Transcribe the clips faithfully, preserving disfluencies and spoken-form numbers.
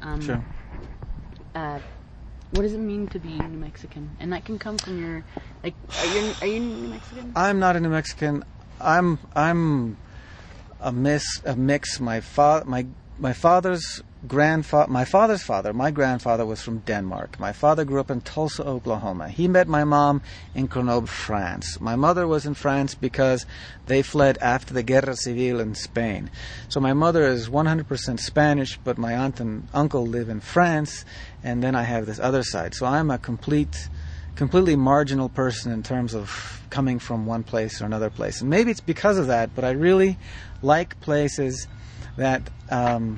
Um, Sure. Uh, what does it mean to be New Mexican? And that can come from your, like, are you are you New Mexican? I'm not a New Mexican. I'm I'm a miss a mix. My fa- my my father's grandfather, my father's father, my grandfather was from Denmark. My father grew up in Tulsa, Oklahoma. He met my mom in Grenoble, France. My mother was in France because they fled after the Guerra Civil in Spain. So my mother is one hundred percent Spanish, but my aunt and uncle live in France, and then I have this other side. So I'm a complete, completely marginal person in terms of coming from one place or another place. And maybe it's because of that, but I really like places that um,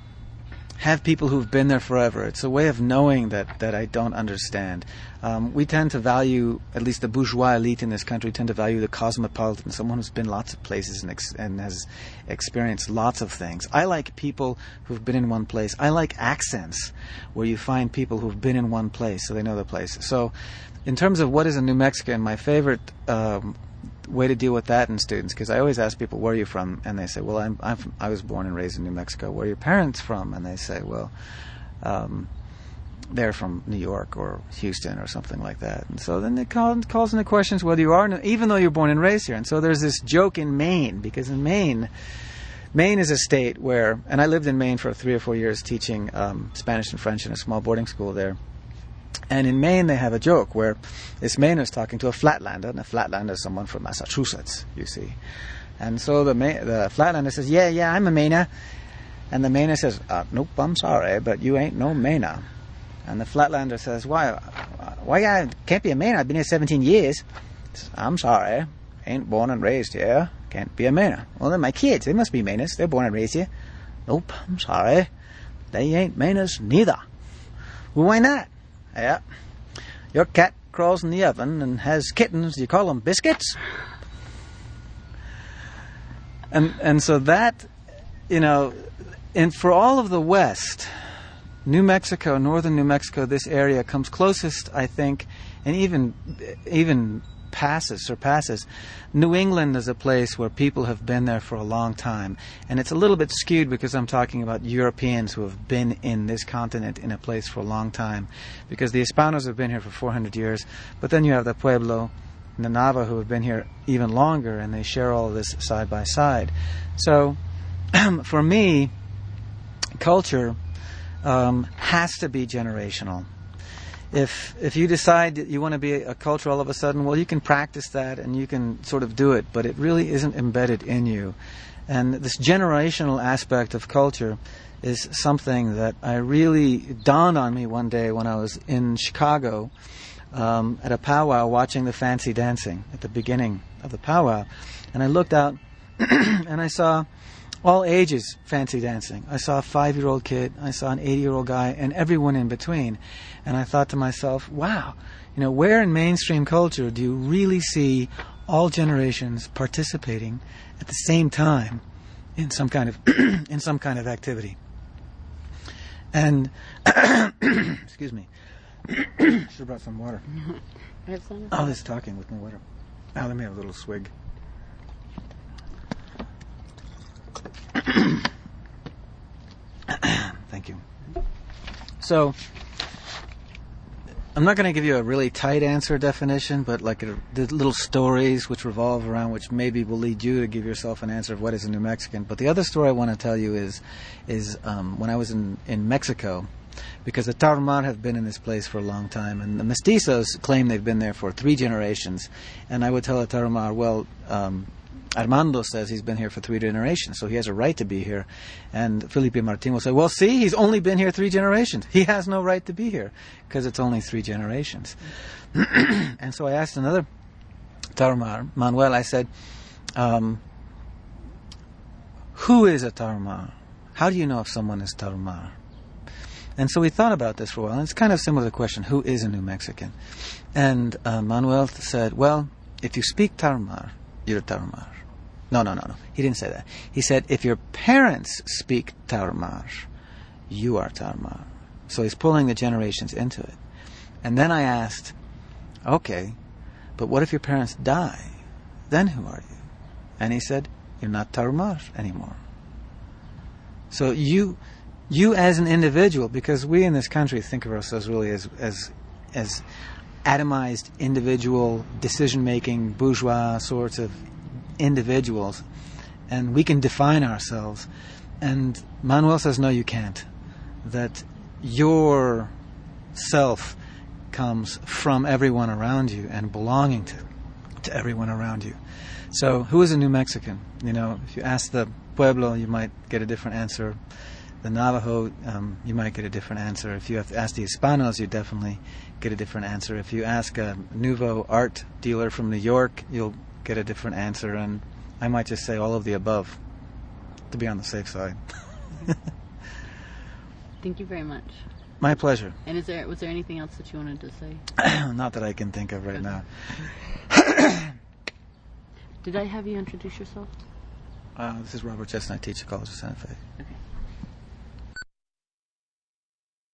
have people who've been there forever. It's a way of knowing that, that I don't understand. Um, we tend to value, at least the bourgeois elite in this country, tend to value the cosmopolitan, someone who's been lots of places and, ex- and has experienced lots of things. I like people who've been in one place. I like accents where you find people who've been in one place so they know the place. So in terms of what is a New Mexican, my favorite um, way to deal with that in students, because I always ask people, where are you from? And they say, well, I'm, I'm from, I was born and raised in New Mexico. Where are your parents from? And they say, well, um, they're from New York or Houston or something like that. And so then it call, calls into questions whether you are, even though you're born and raised here. And so there's this joke in Maine, because in Maine, Maine is a state where, and I lived in Maine for three or four years teaching um, Spanish and French in a small boarding school there. And in Maine, they have a joke where this Mainer is talking to a Flatlander, and a Flatlander is someone from Massachusetts, you see. And so the Ma- the Flatlander says, yeah, yeah, I'm a Mainer. And the Mainer says, uh, nope, I'm sorry, but you ain't no Mainer. And the Flatlander says, why, why I can't be a Mainer? I've been here seventeen years. Says, I'm sorry, ain't born and raised here, can't be a Mainer. Well, then my kids, they must be Mainers, they're born and raised here. Nope, I'm sorry, they ain't Mainers neither. Well, why not? Yeah. Your cat crawls in the oven and has kittens. Do you call them biscuits? And and so that, you know, and for all of the West, New Mexico, northern New Mexico, this area comes closest, I think, and even even passes, surpasses. New England is a place where people have been there for a long time. And it's a little bit skewed because I'm talking about Europeans who have been in this continent in a place for a long time. Because the Hispanos have been here for four hundred years. But then you have the Pueblo and the Navajo who have been here even longer, and they share all of this side by side. So, for me, culture um, has to be generational. If if you decide that you want to be a culture all of a sudden, well, you can practice that and you can sort of do it, but it really isn't embedded in you. And this generational aspect of culture is something that I really dawned on me one day when I was in Chicago um, at a powwow watching the fancy dancing at the beginning of the powwow. And I looked out and I saw all ages fancy dancing. I saw a five-year-old kid, I saw an eighty-year-old guy, and everyone in between. And I thought to myself, wow, you know, where in mainstream culture do you really see all generations participating at the same time in some kind of in some kind of activity? And excuse me, should have brought some water. I was talking with my water. Now let me have a little swig. Thank you. So, I'm not going to give you a really tight answer definition, but like a, the little stories which revolve around which maybe will lead you to give yourself an answer of what is a New Mexican. But the other story I want to tell you is, is um, when I was in, in Mexico, because the Tarahumara have been in this place for a long time, and the Mestizos claim they've been there for three generations. And I would tell the Tarahumara, well, um, Armando says he's been here for three generations, so he has a right to be here. And Felipe Martin will say, well, see, he's only been here three generations. He has no right to be here because it's only three generations. And so I asked another Tarahumara, Manuel, I said, um, who is a Tarahumara? How do you know if someone is Tarahumara? And so we thought about this for a while, and it's kind of similar to the question, who is a New Mexican? And uh, Manuel said, well, if you speak Tarahumara, you're a Tarahumara. No, no, no, no. He didn't say that. He said, if your parents speak Tarahumara, you are Tarahumara. So he's pulling the generations into it. And then I asked, okay, but what if your parents die? Then who are you? And he said, you're not Tarahumara anymore. So you you as an individual, because we in this country think of ourselves really as as as atomized individual decision-making bourgeois sorts of individuals, and we can define ourselves. And Manuel says, no, you can't. That your self comes from everyone around you and belonging to to everyone around you. So, who is a New Mexican? You know, if you ask the Pueblo, you might get a different answer. The Navajo, um, you might get a different answer. If you have to ask the Hispanos, you definitely get a different answer. If you ask a nouveau art dealer from New York, you'll get a different answer. And I might just say all of the above to be on the safe side. Thank you very much. My pleasure. And is there was there anything else that you wanted to say? Not that I can think of right Okay. now. Did I have you introduce yourself? Uh, this is Robert Chestnut. I teach at College of Santa Fe. Okay.